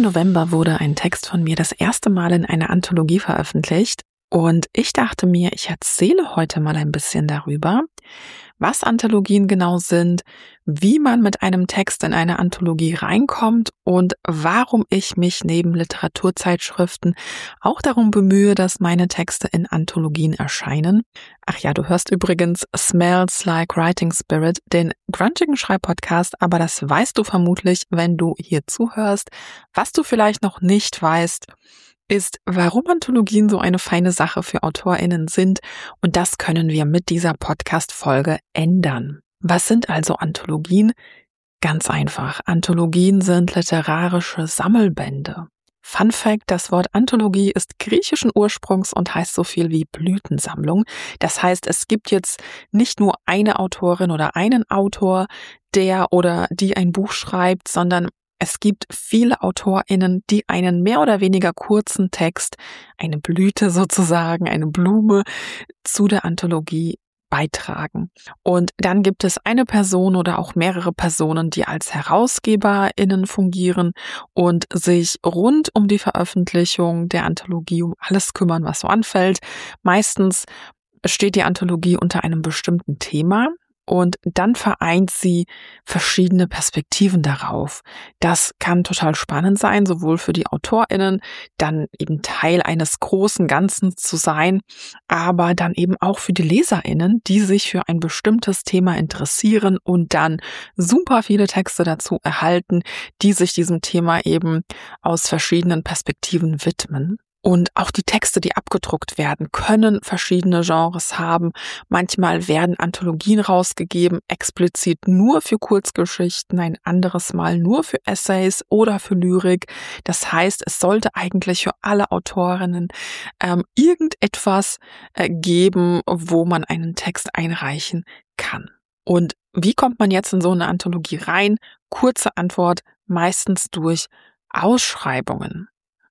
November wurde ein Text von mir das erste Mal in einer Anthologie veröffentlicht und ich dachte mir, ich erzähle heute mal ein bisschen darüber, was Anthologien genau sind, wie man mit einem Text in eine Anthologie reinkommt und warum ich mich neben Literaturzeitschriften auch darum bemühe, dass meine Texte in Anthologien erscheinen. Ach ja, du hörst übrigens Smells Like Writing Spirit, den grungigen Schreibpodcast, aber das weißt du vermutlich, wenn du hier zuhörst. Was du vielleicht noch nicht weißt, ist, warum Anthologien so eine feine Sache für AutorInnen sind, und das können wir mit dieser Podcast-Folge ändern. Was sind also Anthologien? Ganz einfach. Anthologien sind literarische Sammelbände. Fun Fact: Das Wort Anthologie ist griechischen Ursprungs und heißt so viel wie Blütensammlung. Das heißt, es gibt jetzt nicht nur eine Autorin oder einen Autor, der oder die ein Buch schreibt, sondern es gibt viele AutorInnen, die einen mehr oder weniger kurzen Text, eine Blüte sozusagen, eine Blume, zu der Anthologie beitragen. Und dann gibt es eine Person oder auch mehrere Personen, die als HerausgeberInnen fungieren und sich rund um die Veröffentlichung der Anthologie um alles kümmern, was so anfällt. Meistens steht die Anthologie unter einem bestimmten Thema. Und dann vereint sie verschiedene Perspektiven darauf. Das kann total spannend sein, sowohl für die AutorInnen, dann eben Teil eines großen Ganzen zu sein, aber dann eben auch für die LeserInnen, die sich für ein bestimmtes Thema interessieren und dann super viele Texte dazu erhalten, die sich diesem Thema eben aus verschiedenen Perspektiven widmen. Und auch die Texte, die abgedruckt werden, können verschiedene Genres haben. Manchmal werden Anthologien rausgegeben, explizit nur für Kurzgeschichten, ein anderes Mal nur für Essays oder für Lyrik. Das heißt, es sollte eigentlich für alle Autorinnen irgendetwas geben, wo man einen Text einreichen kann. Und wie kommt man jetzt in so eine Anthologie rein? Kurze Antwort: meistens durch Ausschreibungen.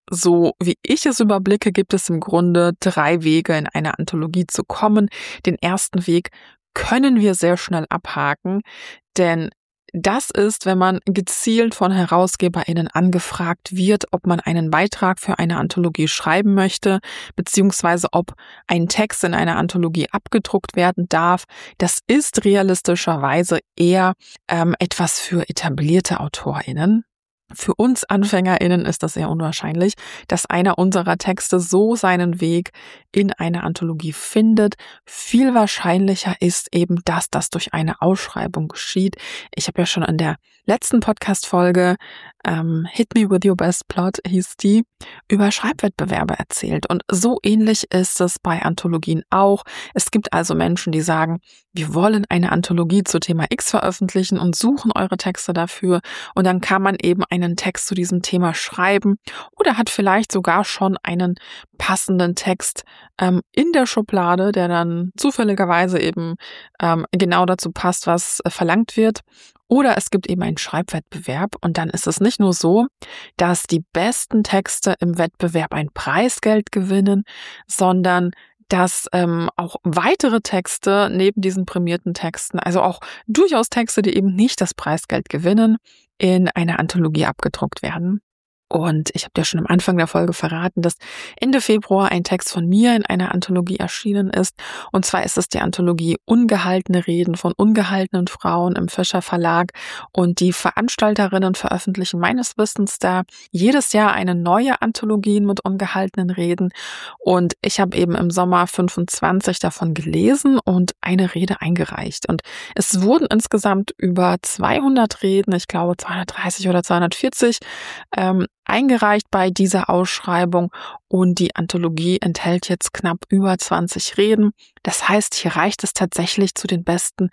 So wie ich es überblicke, gibt es im Grunde 3 Wege, in eine Anthologie zu kommen. Den ersten Weg können wir sehr schnell abhaken, denn das ist, wenn man gezielt von HerausgeberInnen angefragt wird, ob man einen Beitrag für eine Anthologie schreiben möchte, beziehungsweise ob ein Text in einer Anthologie abgedruckt werden darf. Das ist realistischerweise eher etwas für etablierte AutorInnen. Für uns AnfängerInnen ist das eher unwahrscheinlich, dass einer unserer Texte so seinen Weg in eine Anthologie findet. Viel wahrscheinlicher ist eben, dass das durch eine Ausschreibung geschieht. Ich habe ja schon in der letzten Podcast-Folge Hit Me With Your Best Plot hieß die, über Schreibwettbewerbe erzählt. Und so ähnlich ist es bei Anthologien auch. Es gibt also Menschen, die sagen, wir wollen eine Anthologie zu Thema X veröffentlichen und suchen eure Texte dafür. Und dann kann man eben einen Text zu diesem Thema schreiben oder hat vielleicht sogar schon einen passenden Text in der Schublade, der dann zufälligerweise eben genau dazu passt, was verlangt wird. Oder es gibt eben einen Schreibwettbewerb und dann ist es nicht nur so, dass die besten Texte im Wettbewerb ein Preisgeld gewinnen, sondern dass auch weitere Texte neben diesen prämierten Texten, also auch durchaus Texte, die eben nicht das Preisgeld gewinnen, in einer Anthologie abgedruckt werden. Und ich habe dir schon am Anfang der Folge verraten, dass Ende Februar ein Text von mir in einer Anthologie erschienen ist. Und zwar ist es die Anthologie Ungehaltene Reden von ungehaltenen Frauen im Fischer Verlag. Und die Veranstalterinnen veröffentlichen meines Wissens da jedes Jahr eine neue Anthologie mit ungehaltenen Reden. Und ich habe eben im Sommer 25 davon gelesen und eine Rede eingereicht. Und es wurden insgesamt über 200 Reden, ich glaube 230 oder 240, eingereicht bei dieser Ausschreibung, und die Anthologie enthält jetzt knapp über 20 Reden. Das heißt, hier reicht es tatsächlich, zu den besten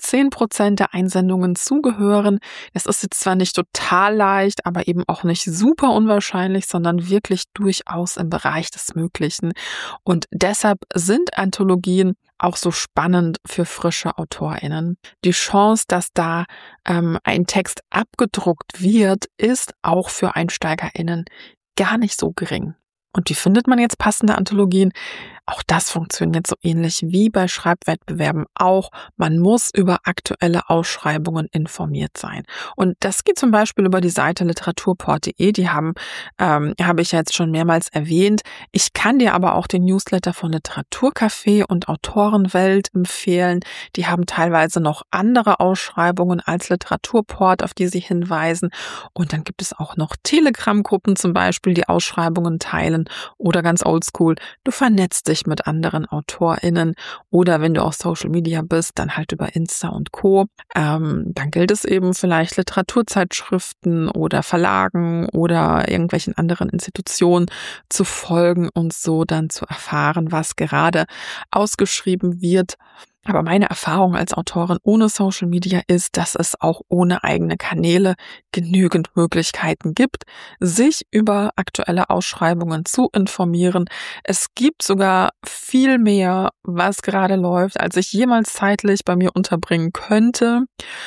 10% der Einsendungen zu gehören. Es ist jetzt zwar nicht total leicht, aber eben auch nicht super unwahrscheinlich, sondern wirklich durchaus im Bereich des Möglichen. Und deshalb sind Anthologien auch so spannend für frische AutorInnen. Die Chance, dass da ein Text abgedruckt wird, ist auch für EinsteigerInnen gar nicht so gering. Und wie findet man jetzt passende Anthologien? Auch das funktioniert so ähnlich wie bei Schreibwettbewerben auch. Man muss über aktuelle Ausschreibungen informiert sein. Und das geht zum Beispiel über die Seite literaturport.de. Die habe ich ja jetzt schon mehrmals erwähnt. Ich kann dir aber auch den Newsletter von Literaturcafé und Autorenwelt empfehlen. Die haben teilweise noch andere Ausschreibungen als Literaturport, auf die sie hinweisen. Und dann gibt es auch noch Telegram-Gruppen zum Beispiel, die Ausschreibungen teilen. Oder ganz oldschool, du vernetzt dich mit anderen AutorInnen oder wenn du auf Social Media bist, dann halt über Insta und Co. Dann gilt es eben vielleicht Literaturzeitschriften oder Verlagen oder irgendwelchen anderen Institutionen zu folgen und so dann zu erfahren, was gerade ausgeschrieben wird. Aber meine Erfahrung als Autorin ohne Social Media ist, dass es auch ohne eigene Kanäle genügend Möglichkeiten gibt, sich über aktuelle Ausschreibungen zu informieren. Es gibt sogar viel mehr, was gerade läuft, als ich jemals zeitlich bei mir unterbringen könnte.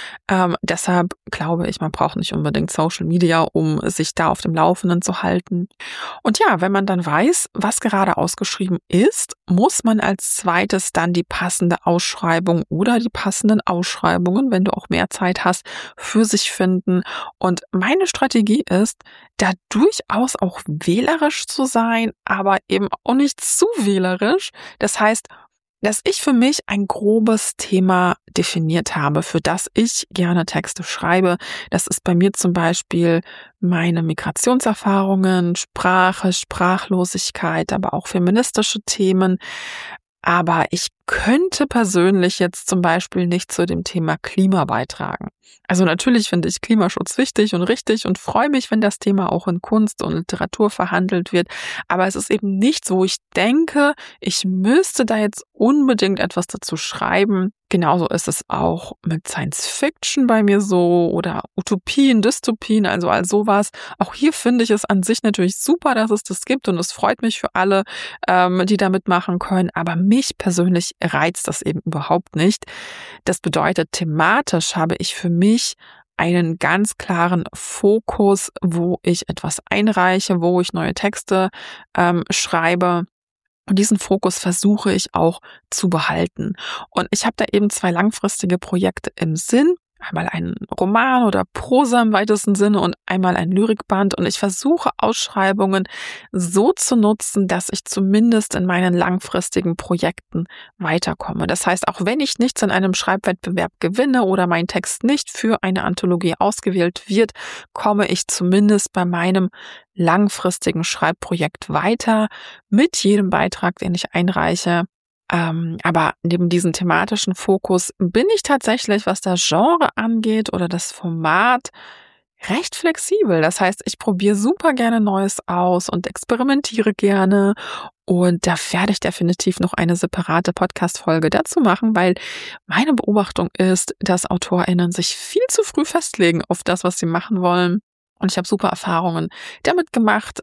Deshalb glaube ich, man braucht nicht unbedingt Social Media, um sich da auf dem Laufenden zu halten. Und ja, wenn man dann weiß, was gerade ausgeschrieben ist, muss man als zweites dann die passende Ausschreibung oder die passenden Ausschreibungen, wenn du auch mehr Zeit hast, für sich finden. Und meine Strategie ist, da durchaus auch wählerisch zu sein, aber eben auch nicht zu wählerisch. Das heißt, dass ich für mich ein grobes Thema definiert habe, für das ich gerne Texte schreibe. Das ist bei mir zum Beispiel meine Migrationserfahrungen, Sprache, Sprachlosigkeit, aber auch feministische Themen. Aber ich könnte persönlich jetzt zum Beispiel nicht zu dem Thema Klima beitragen. Also natürlich finde ich Klimaschutz wichtig und richtig und freue mich, wenn das Thema auch in Kunst und Literatur verhandelt wird. Aber es ist eben nichts, wo ich denke, ich müsste da jetzt unbedingt etwas dazu schreiben. Genauso ist es auch mit Science Fiction bei mir so oder Utopien, Dystopien, also all sowas. Auch hier finde ich es an sich natürlich super, dass es das gibt und es freut mich für alle, die da mitmachen können. Aber mich persönlich reizt das eben überhaupt nicht. Das bedeutet, thematisch habe ich für mich einen ganz klaren Fokus, wo ich etwas einreiche, wo ich neue Texte schreibe. Und diesen Fokus versuche ich auch zu behalten. Und ich habe da eben 2 langfristige Projekte im Sinn. Einmal einen Roman oder Prosa im weitesten Sinne und einmal ein Lyrikband. Und ich versuche Ausschreibungen so zu nutzen, dass ich zumindest in meinen langfristigen Projekten weiterkomme. Das heißt, auch wenn ich nichts in einem Schreibwettbewerb gewinne oder mein Text nicht für eine Anthologie ausgewählt wird, komme ich zumindest bei meinem langfristigen Schreibprojekt weiter mit jedem Beitrag, den ich einreiche. Aber neben diesem thematischen Fokus bin ich tatsächlich, was das Genre angeht oder das Format, recht flexibel. Das heißt, ich probiere super gerne Neues aus und experimentiere gerne. Und da werde ich definitiv noch eine separate Podcast-Folge dazu machen, weil meine Beobachtung ist, dass AutorInnen sich viel zu früh festlegen auf das, was sie machen wollen. Und ich habe super Erfahrungen damit gemacht,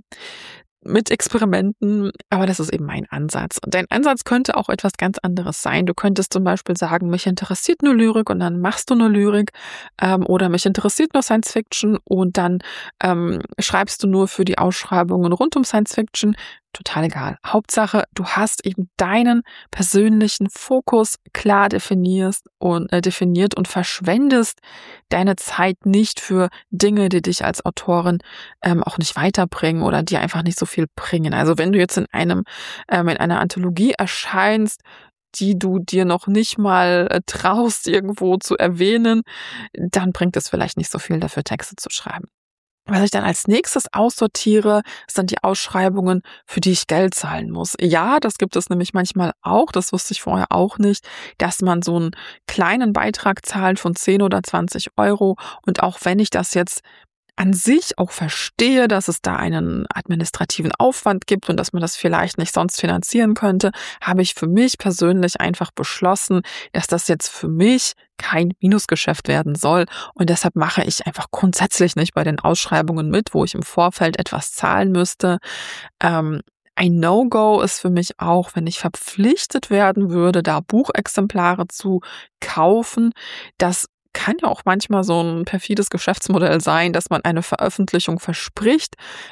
mit Experimenten, aber das ist eben mein Ansatz. Und dein Ansatz könnte auch etwas ganz anderes sein. Du könntest zum Beispiel sagen, mich interessiert nur Lyrik und dann machst du nur Lyrik, oder mich interessiert nur Science Fiction und dann schreibst du nur für die Ausschreibungen rund um Science Fiction. Total egal. Hauptsache, du hast eben deinen persönlichen Fokus klar definiert und verschwendest deine Zeit nicht für Dinge, die dich als Autorin auch nicht weiterbringen oder die einfach nicht so viel bringen. Also wenn du jetzt in einer Anthologie erscheinst, die du dir noch nicht mal traust, irgendwo zu erwähnen, dann bringt es vielleicht nicht so viel, dafür Texte zu schreiben. Was ich dann als nächstes aussortiere, sind die Ausschreibungen, für die ich Geld zahlen muss. Ja, das gibt es nämlich manchmal auch, das wusste ich vorher auch nicht, dass man so einen kleinen Beitrag zahlt von 10 oder 20 Euro. Und auch wenn ich das jetzt an sich auch verstehe, dass es da einen administrativen Aufwand gibt und dass man das vielleicht nicht sonst finanzieren könnte, habe ich für mich persönlich einfach beschlossen, dass das jetzt für mich kein Minusgeschäft werden soll. Und deshalb mache ich einfach grundsätzlich nicht bei den Ausschreibungen mit, wo ich im Vorfeld etwas zahlen müsste. Ein No-Go ist für mich auch, wenn ich verpflichtet werden würde, da Buchexemplare zu kaufen. Das kann ja auch manchmal so ein perfides Geschäftsmodell sein, dass man eine Veröffentlichung verspricht,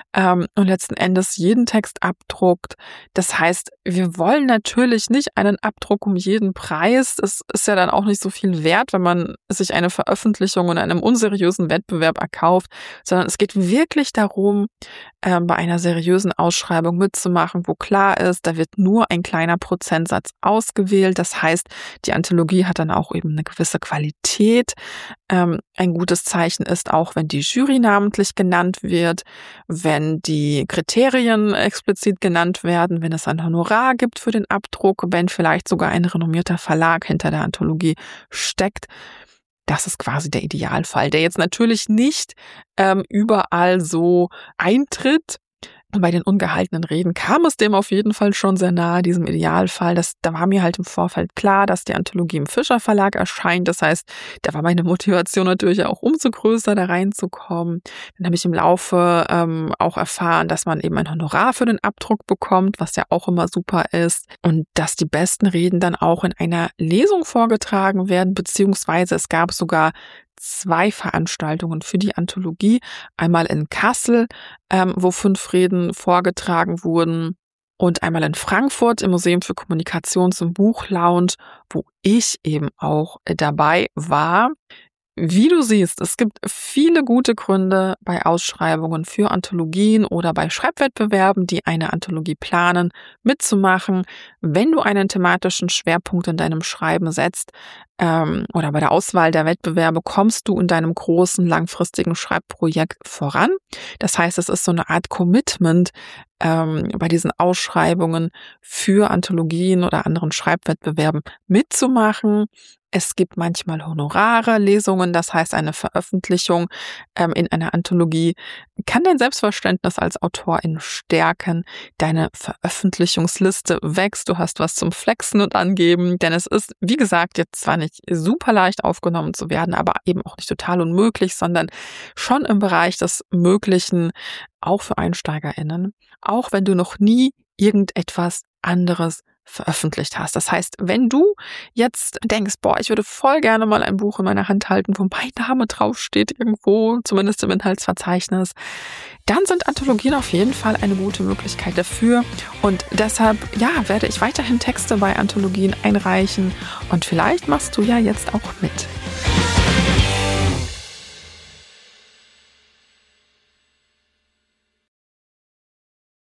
und letzten Endes jeden Text abdruckt. Das heißt, wir wollen natürlich nicht einen Abdruck um jeden Preis. Es ist ja dann auch nicht so viel wert, wenn man sich eine Veröffentlichung in einem unseriösen Wettbewerb erkauft, sondern es geht wirklich darum, bei einer seriösen Ausschreibung mitzumachen, wo klar ist, da wird nur ein kleiner Prozentsatz ausgewählt. Das heißt, die Anthologie hat dann auch eben eine gewisse Qualität. Ein gutes Zeichen ist auch, wenn die Jury namentlich genannt wird, wenn die Kriterien explizit genannt werden, wenn es ein Honorar gibt für den Abdruck, wenn vielleicht sogar ein renommierter Verlag hinter der Anthologie steckt. Das ist quasi der Idealfall, der jetzt natürlich nicht überall so eintritt. Und bei den ungehaltenen Reden kam es dem auf jeden Fall schon sehr nahe, diesem Idealfall. Da war mir halt im Vorfeld klar, dass die Anthologie im Fischer Verlag erscheint. Das heißt, da war meine Motivation natürlich auch umso größer, da reinzukommen. Dann habe ich im Laufe auch erfahren, dass man eben ein Honorar für den Abdruck bekommt, was ja auch immer super ist. Und dass die besten Reden dann auch in einer Lesung vorgetragen werden, beziehungsweise es gab sogar 2 Veranstaltungen für die Anthologie. Einmal in Kassel, wo 5 Reden vorgetragen wurden, und einmal in Frankfurt im Museum für Kommunikations- und Buchlounge, wo ich eben auch dabei war. Wie du siehst, es gibt viele gute Gründe bei Ausschreibungen für Anthologien oder bei Schreibwettbewerben, die eine Anthologie planen, mitzumachen. Wenn du einen thematischen Schwerpunkt in deinem Schreiben setzt, oder bei der Auswahl der Wettbewerbe, kommst du in deinem großen, langfristigen Schreibprojekt voran. Das heißt, es ist so eine Art Commitment, bei diesen Ausschreibungen für Anthologien oder anderen Schreibwettbewerben mitzumachen. Es gibt manchmal Honorare, Lesungen, das heißt eine Veröffentlichung in einer Anthologie kann dein Selbstverständnis als Autorin stärken. Deine Veröffentlichungsliste wächst, du hast was zum Flexen und Angeben, denn es ist, wie gesagt, jetzt zwar nicht super leicht aufgenommen zu werden, aber eben auch nicht total unmöglich, sondern schon im Bereich des Möglichen, auch für EinsteigerInnen, auch wenn du noch nie irgendetwas anderes veröffentlicht hast. Das heißt, wenn du jetzt denkst, ich würde voll gerne mal ein Buch in meiner Hand halten, wo mein Name draufsteht irgendwo, zumindest im Inhaltsverzeichnis, dann sind Anthologien auf jeden Fall eine gute Möglichkeit dafür. Und deshalb, werde ich weiterhin Texte bei Anthologien einreichen und vielleicht machst du ja jetzt auch mit.